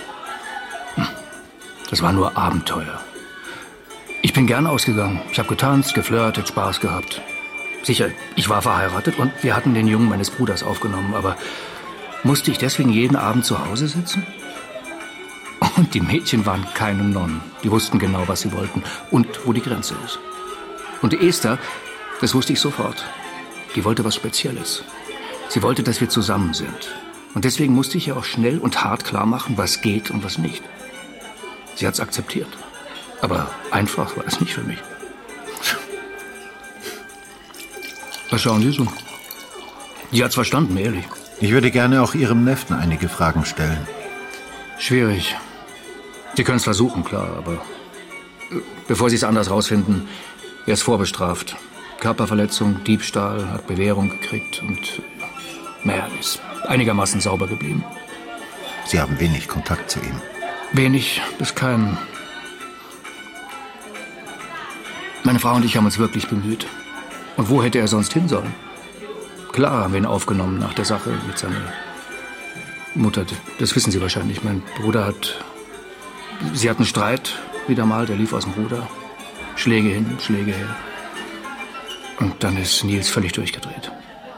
Das war nur Abenteuer. Ich bin gern ausgegangen. Ich habe getanzt, geflirtet, Spaß gehabt. Sicher, ich war verheiratet und wir hatten den Jungen meines Bruders aufgenommen, aber musste ich deswegen jeden Abend zu Hause sitzen? Und die Mädchen waren keine Nonnen. Die wussten genau, was sie wollten und wo die Grenze ist. Und Esther, das wusste ich sofort, die wollte was Spezielles. Sie wollte, dass wir zusammen sind. Und deswegen musste ich ihr auch schnell und hart klar machen, was geht und was nicht. Sie hat's akzeptiert. Aber einfach war es nicht für mich. Was schauen Sie so? Sie hat's verstanden, ehrlich. Ich würde gerne auch Ihrem Neffen einige Fragen stellen. Schwierig. Sie können es versuchen, klar, aber bevor Sie es anders rausfinden, er ist vorbestraft. Körperverletzung, Diebstahl, hat Bewährung gekriegt und naja, ist einigermaßen sauber geblieben. Sie haben wenig Kontakt zu ihm? Wenig bis keinen. Meine Frau und ich haben uns wirklich bemüht. Und wo hätte er sonst hin sollen? Klar haben wir ihn aufgenommen nach der Sache mit seiner Mutter. Das wissen Sie wahrscheinlich. Mein Bruder Sie hatten Streit wieder mal, der lief aus dem Ruder. Schläge hin, Schläge her. Und dann ist Nils völlig durchgedreht.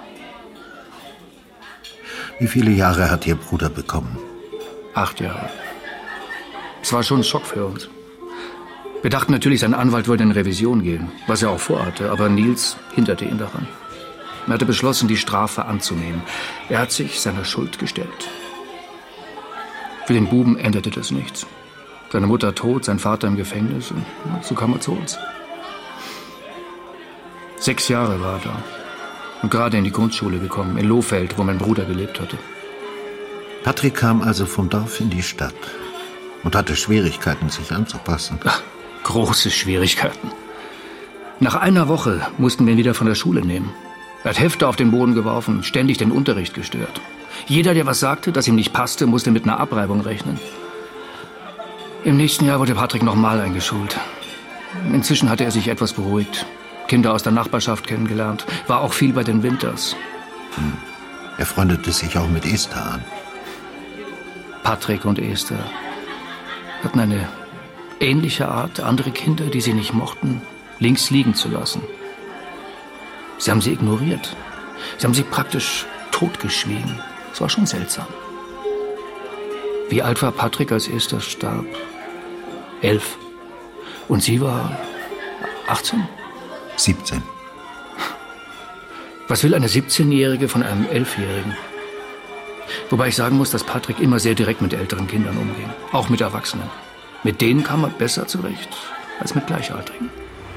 Wie viele Jahre hat Ihr Bruder bekommen? 8 Jahre. Es war schon ein Schock für uns. Wir dachten natürlich, sein Anwalt würde in Revision gehen, was er auch vorhatte. Aber Nils hinderte ihn daran. Er hatte beschlossen, die Strafe anzunehmen. Er hat sich seiner Schuld gestellt. Für den Buben änderte das nichts. Seine Mutter tot, sein Vater im Gefängnis und so kam er zu uns. 6 Jahre war er da und gerade in die Grundschule gekommen, in Lohfeld, wo mein Bruder gelebt hatte. Patrick kam also vom Dorf in die Stadt und hatte Schwierigkeiten, sich anzupassen. Ach, große Schwierigkeiten. Nach einer Woche mussten wir ihn wieder von der Schule nehmen. Er hat Hefte auf den Boden geworfen, ständig den Unterricht gestört. Jeder, der was sagte, das ihm nicht passte, musste mit einer Abreibung rechnen. Im nächsten Jahr wurde Patrick nochmal eingeschult. Inzwischen hatte er sich etwas beruhigt. Kinder aus der Nachbarschaft kennengelernt. War auch viel bei den Winters. Er freundete sich auch mit Esther an. Patrick und Esther hatten eine ähnliche Art, andere Kinder, die sie nicht mochten, links liegen zu lassen. Sie haben sie ignoriert. Sie haben sie praktisch totgeschwiegen. Es war schon seltsam. Wie alt war Patrick, als Esther starb? 11. Und sie war 18? 17. Was will eine 17-Jährige von einem 11-Jährigen? Wobei ich sagen muss, dass Patrick immer sehr direkt mit älteren Kindern umging. Auch mit Erwachsenen. Mit denen kam er besser zurecht als mit Gleichaltrigen.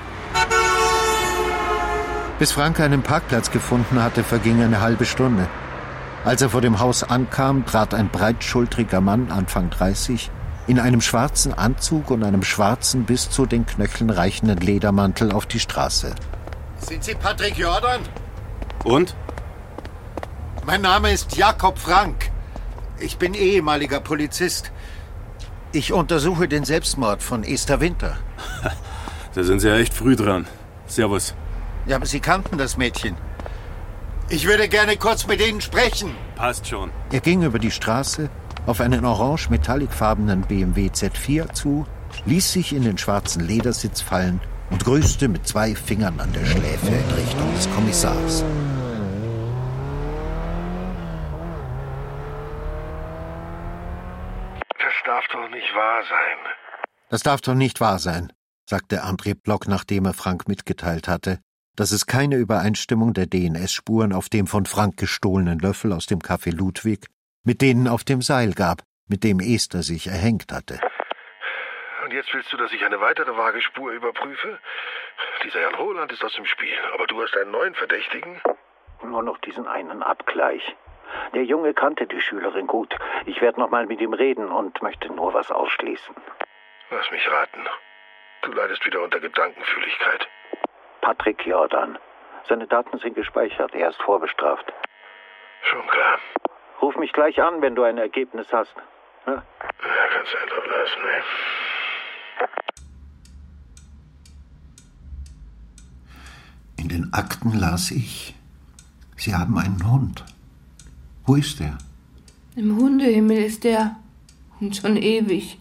Bis Frank einen Parkplatz gefunden hatte, verging eine halbe Stunde. Als er vor dem Haus ankam, trat ein breitschultriger Mann, Anfang 30, in einem schwarzen Anzug und einem schwarzen, bis zu den Knöcheln reichenden Ledermantel auf die Straße. Sind Sie Patrick Jordan? Und? Mein Name ist Jakob Frank. Ich bin ehemaliger Polizist. Ich untersuche den Selbstmord von Esther Winter. Da sind Sie ja echt früh dran. Servus. Ja, aber Sie kannten das Mädchen. Ich würde gerne kurz mit Ihnen sprechen. Passt schon. Er ging über die Straße auf einen orange-metallicfarbenen BMW Z4 zu, ließ sich in den schwarzen Ledersitz fallen und grüßte mit 2 Fingern an der Schläfe in Richtung des Kommissars. darf doch nicht wahr sein. Das darf doch nicht wahr sein, sagte André Block, nachdem er Frank mitgeteilt hatte, dass es keine Übereinstimmung der DNS-Spuren auf dem von Frank gestohlenen Löffel aus dem Café Ludwig mit denen auf dem Seil gab, mit dem Esther sich erhängt hatte. Und jetzt willst du, dass ich eine weitere vage Spur überprüfe? Dieser Jan Roland ist aus dem Spiel, aber du hast einen neuen Verdächtigen? Nur noch diesen einen Abgleich. Der Junge kannte die Schülerin gut. Ich werde noch mal mit ihm reden und möchte nur was ausschließen. Lass mich raten. Du leidest wieder unter Gedankenfühligkeit. Patrick Jordan. Seine Daten sind gespeichert. Er ist vorbestraft. Schon klar. Ruf mich gleich an, wenn du ein Ergebnis hast. Ja? Ja, kannst du einfach lassen, ne? In den Akten las ich, Sie haben einen Hund. Wo ist er? Im Hundehimmel ist er. Und schon ewig.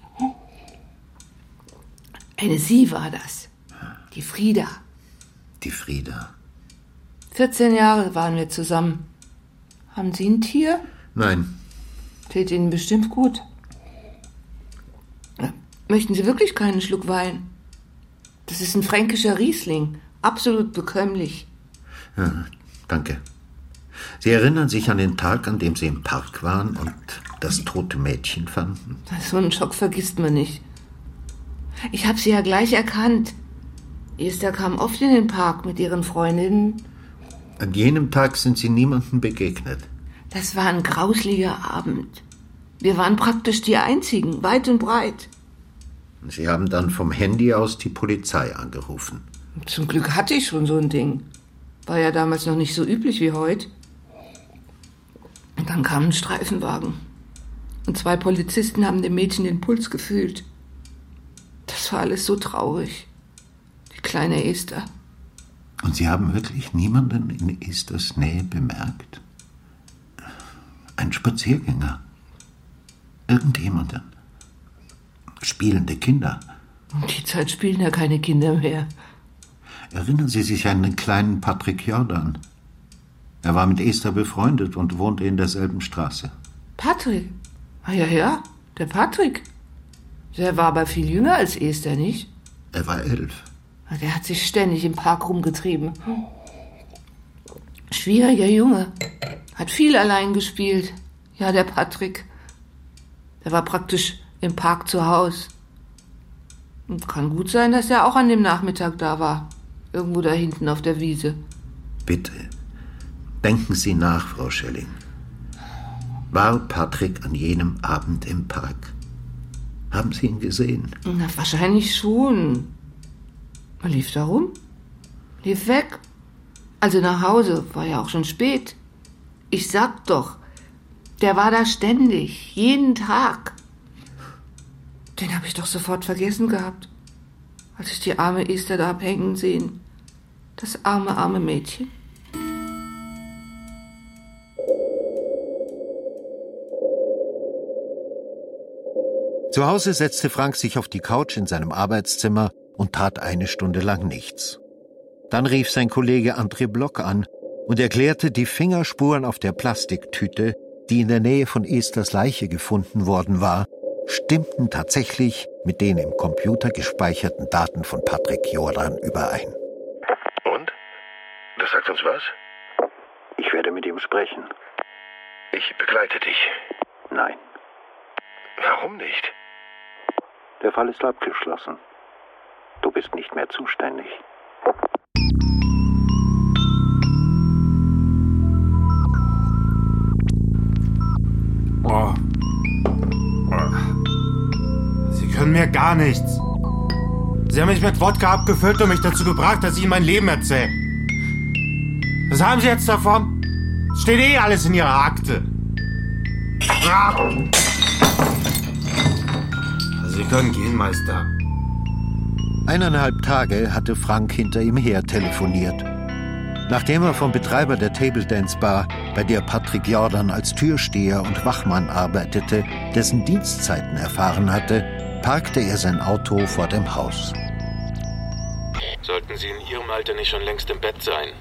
Eine Sie war das. Die Frieda. Die Frieda. 14 Jahre waren wir zusammen. Haben Sie ein Tier? Nein. Tät Ihnen bestimmt gut. Möchten Sie wirklich keinen Schluck Wein? Das ist ein fränkischer Riesling. Absolut bekömmlich. Ja, danke. Sie erinnern sich an den Tag, an dem Sie im Park waren und das tote Mädchen fanden? So einen Schock vergisst man nicht. Ich habe sie ja gleich erkannt. Esther kam oft in den Park mit ihren Freundinnen. An jenem Tag sind Sie niemandem begegnet? Das war ein grauslicher Abend. Wir waren praktisch die Einzigen, weit und breit. Sie haben dann vom Handy aus die Polizei angerufen? Zum Glück hatte ich schon so ein Ding. War ja damals noch nicht so üblich wie heute. Und dann kam ein Streifenwagen. Und 2 Polizisten haben dem Mädchen den Puls gefühlt. Das war alles so traurig. Die kleine Esther. Und Sie haben wirklich niemanden in Esthers Nähe bemerkt? Ein Spaziergänger? Irgendjemanden? Spielende Kinder? Um die Zeit spielen ja keine Kinder mehr. Erinnern Sie sich an den kleinen Patrick Jordan? Er war mit Esther befreundet und wohnte in derselben Straße. Patrick? Ah ja, der Patrick. Der war aber viel jünger als Esther, nicht? Er war 11. Der hat sich ständig im Park rumgetrieben. Schwieriger Junge. Hat viel allein gespielt. Ja, der Patrick. Der war praktisch im Park zu Haus. Und kann gut sein, dass er auch an dem Nachmittag da war. Irgendwo da hinten auf der Wiese. Bitte, denken Sie nach, Frau Schelling. War Patrick an jenem Abend im Park? Haben Sie ihn gesehen? Na, wahrscheinlich schon. Er lief da rum. Lief weg. Also nach Hause, war ja auch schon spät. Ich sag doch, der war da ständig, jeden Tag. Den habe ich doch sofort vergessen gehabt, als ich die arme Esther da abhängen sehen. Das arme Mädchen. Zu Hause setzte Frank sich auf die Couch in seinem Arbeitszimmer und tat 1 Stunde lang nichts. Dann rief sein Kollege André Block an und erklärte, die Fingerspuren auf der Plastiktüte, die in der Nähe von Esthers Leiche gefunden worden war, stimmten tatsächlich mit den im Computer gespeicherten Daten von Patrick Jordan überein. Und? Das sagt uns was? Ich werde mit ihm sprechen. Ich begleite dich. Nein. Warum nicht? Der Fall ist abgeschlossen. Du bist nicht mehr zuständig. Oh. Sie können mir gar nichts. Sie haben mich mit Wodka abgefüllt und mich dazu gebracht, dass ich Ihnen mein Leben erzähle. Was haben Sie jetzt davon? Steht eh alles in Ihrer Akte. Sie können gehen, Meister. 1,5 Tage hatte Frank hinter ihm her telefoniert. Nachdem er vom Betreiber der Table Dance Bar, bei der Patrick Jordan als Türsteher und Wachmann arbeitete, dessen Dienstzeiten erfahren hatte, parkte er sein Auto vor dem Haus. Sollten Sie in Ihrem Alter nicht schon längst im Bett sein?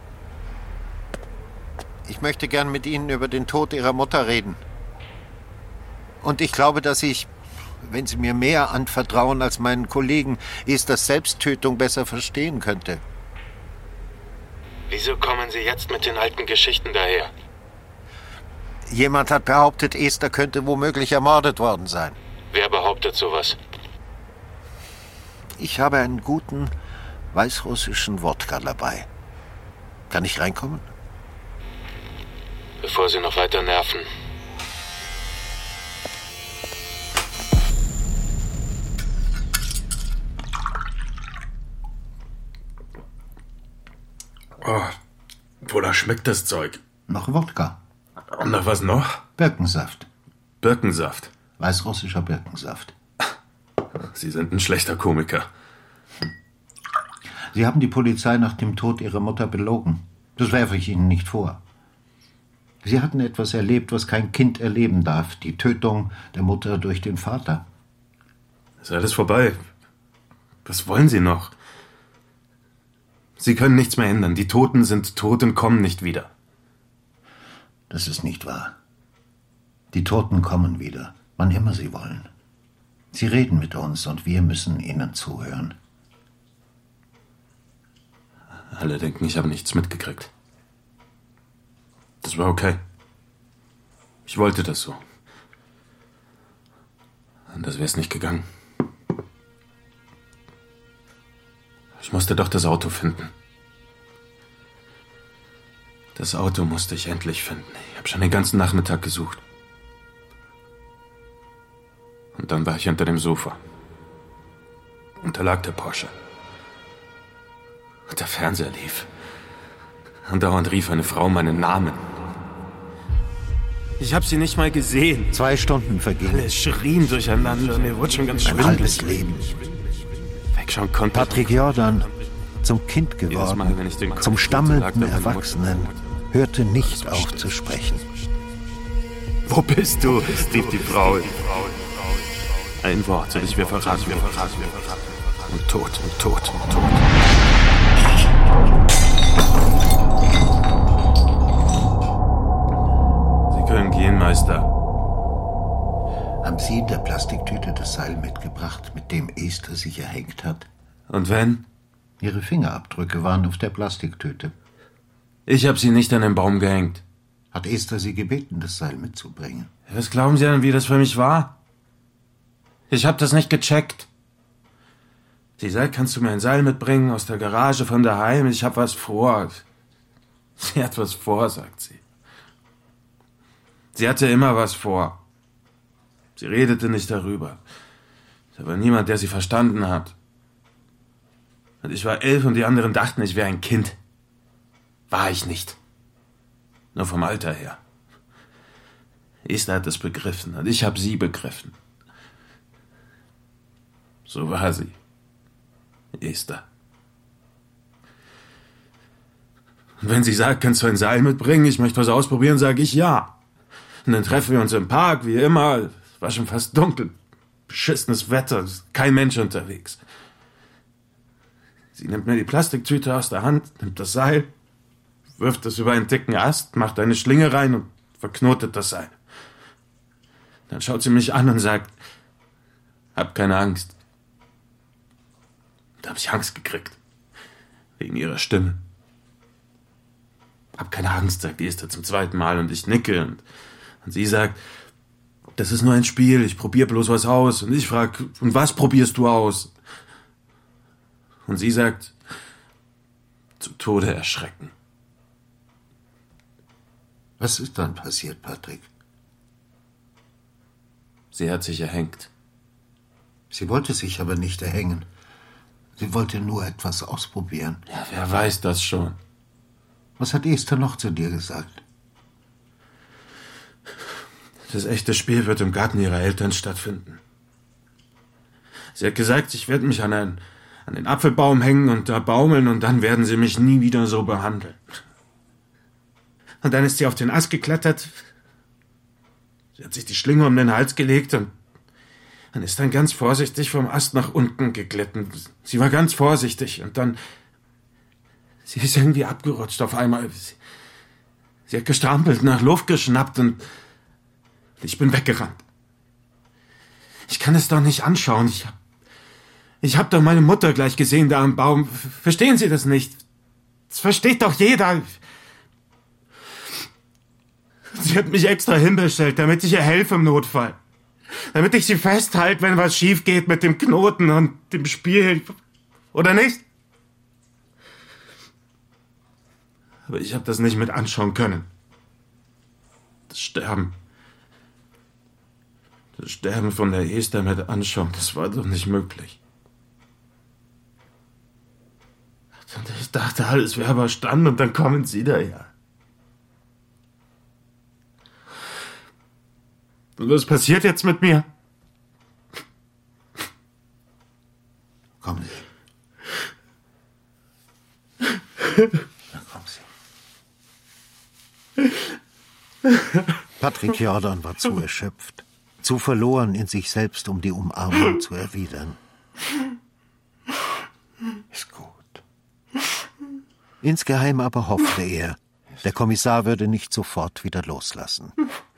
Ich möchte gern mit Ihnen über den Tod Ihrer Mutter reden. Und ich glaube, dass ich wenn Sie mir mehr anvertrauen als meinen Kollegen, Esthers Selbsttötung besser verstehen könnte. Wieso kommen Sie jetzt mit den alten Geschichten daher? Jemand hat behauptet, Esther könnte womöglich ermordet worden sein. Wer behauptet sowas? Ich habe einen guten weißrussischen Wodka dabei. Kann ich reinkommen? Bevor Sie noch weiter nerven. Oh, wonach schmeckt das Zeug? Noch Wodka. Und nach was noch? Birkensaft. Birkensaft? Weißrussischer Birkensaft. Sie sind ein schlechter Komiker. Sie haben die Polizei nach dem Tod Ihrer Mutter belogen. Das werfe ich Ihnen nicht vor. Sie hatten etwas erlebt, was kein Kind erleben darf. Die Tötung der Mutter durch den Vater. Ist alles vorbei. Was wollen Sie noch? Sie können nichts mehr ändern. Die Toten sind tot und kommen nicht wieder. Das ist nicht wahr. Die Toten kommen wieder, wann immer sie wollen. Sie reden mit uns und wir müssen ihnen zuhören. Alle denken, ich habe nichts mitgekriegt. Das war okay. Ich wollte das so. Anders wäre es nicht gegangen. Ich musste doch das Auto finden. Das Auto musste ich endlich finden. Ich habe schon den ganzen Nachmittag gesucht. Und dann war ich unter dem Sofa. Und da lag der Porsche. Und der Fernseher lief. Andauernd rief eine Frau meinen Namen. Ich habe sie nicht mal gesehen. 2 Stunden vergingen. Alle schrien durcheinander. Mir wurde schon ganz schwindelig. Ein halbes Leben. Wegschauen konnte. Patrick Jordan, zum Kind geworden, Mal, zum stammelnden Erwachsenen, hörte nicht auf zu sprechen. Wo bist du? rief die Frau. Ein Wort und ich wäre verraten. Und tot, und tot, und tot. Sie können gehen, Meister. Haben Sie in der Plastiktüte das Seil mitgebracht, mit dem Esther sich erhängt hat? Und wenn? Ihre Fingerabdrücke waren auf der Plastiktüte. Ich habe sie nicht an den Baum gehängt. Hat Esther Sie gebeten, das Seil mitzubringen? Was glauben Sie denn, wie das für mich war? Ich habe das nicht gecheckt. Sie sagt, kannst du mir ein Seil mitbringen aus der Garage von daheim? Ich habe was vor. Sie hat was vor, sagt sie. Sie hatte immer was vor. Sie redete nicht darüber. Da war niemand, der sie verstanden hat. Und ich war 11 und die anderen dachten, ich wäre ein Kind. War ich nicht. Nur vom Alter her. Esther hat es begriffen und ich habe sie begriffen. So war sie. Esther. Und wenn sie sagt, kannst du ein Seil mitbringen, ich möchte was ausprobieren, sage ich ja. Und dann treffen wir uns im Park, wie immer. Es war schon fast dunkel. Beschissenes Wetter, kein Mensch unterwegs. Sie nimmt mir die Plastiktüte aus der Hand, nimmt das Seil, wirft es über einen dicken Ast, macht eine Schlinge rein und verknotet das Seil. Dann schaut sie mich an und sagt, hab keine Angst. Da habe ich Angst gekriegt. Wegen ihrer Stimme. Hab keine Angst, sagt Esther zum 2. Mal und ich nicke und sie sagt, das ist nur ein Spiel, ich probiere bloß was aus. Und ich frage, und was probierst du aus? Und sie sagt, zu Tode erschrecken. Was ist dann passiert, Patrick? Sie hat sich erhängt. Sie wollte sich aber nicht erhängen. Sie wollte nur etwas ausprobieren. Ja, wer weiß das schon. Was hat Esther noch zu dir gesagt? Das echte Spiel wird im Garten ihrer Eltern stattfinden. Sie hat gesagt, ich werde mich an den Apfelbaum hängen und da baumeln und dann werden sie mich nie wieder so behandeln. Und dann ist sie auf den Ast geklettert. Sie hat sich die Schlinge um den Hals gelegt und dann ist dann ganz vorsichtig vom Ast nach unten geglitten. Sie war ganz vorsichtig und dann... Sie ist irgendwie abgerutscht auf einmal. Sie hat gestrampelt, nach Luft geschnappt und ich bin weggerannt. Ich kann es doch nicht anschauen. Ich hab doch meine Mutter gleich gesehen da am Baum. Verstehen Sie das nicht? Das versteht doch jeder. Sie hat mich extra hinbestellt, damit ich ihr helfe im Notfall. Damit ich sie festhalte, wenn was schief geht mit dem Knoten und dem Spiel. Oder nicht? Aber ich habe das nicht mit anschauen können. Das Sterben von der Esther mit anschauen, das war doch nicht möglich. Ich dachte, alles wäre überstanden und dann kommen Sie daher. Und was passiert jetzt mit mir? Kommen Sie. Na, kommen Sie. Patrick Jordan war zu erschöpft, zu verloren in sich selbst, um die Umarmung zu erwidern. Ist gut. Insgeheim aber hoffte er, der Kommissar würde nicht sofort wieder loslassen.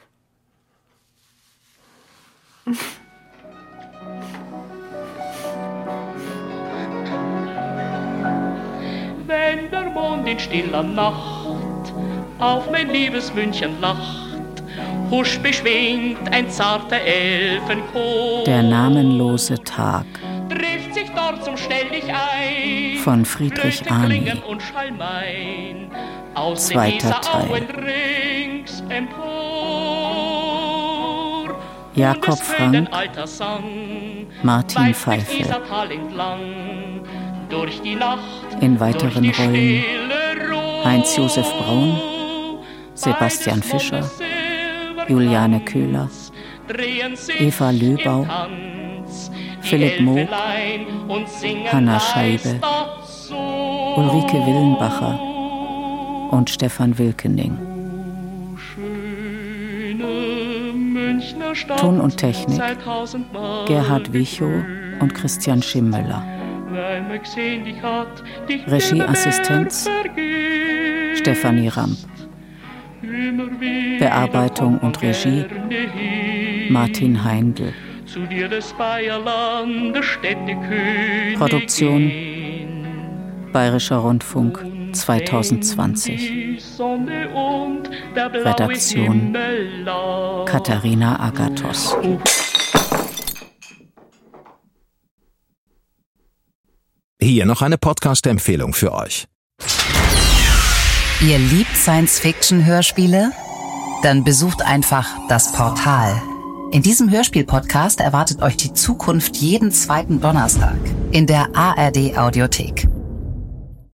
Wenn der Mond in stiller Nacht auf mein liebes München lacht, husch beschwingt ein zarter Elfenchor. Der namenlose Tag Trifft sich dort zum Stell dich ein von Friedrich Arni. und Schalmein aus Zweiter Teil. Rings empor. Jakob Frank, Martin Pfeiffer. In weiteren Rollen Heinz-Josef Braun, Sebastian Fischer, Juliane Köhler, Eva Löbau, Philipp Moog, Hanna Scheibe, Ulrike Willenbacher und Stefan Wilkening. Ton und Technik Gerhard Wichow und Christian Schimmöller. Regieassistenz Stefanie Ramp. Bearbeitung und Regie Martin Heindl. Produktion Bayerischer Rundfunk 2020. Redaktion Katharina Agathos. Hier noch eine Podcast-Empfehlung für euch. Ihr liebt Science-Fiction-Hörspiele? Dann besucht einfach das Portal. In diesem Hörspiel-Podcast erwartet euch die Zukunft jeden zweiten Donnerstag in der ARD-Audiothek.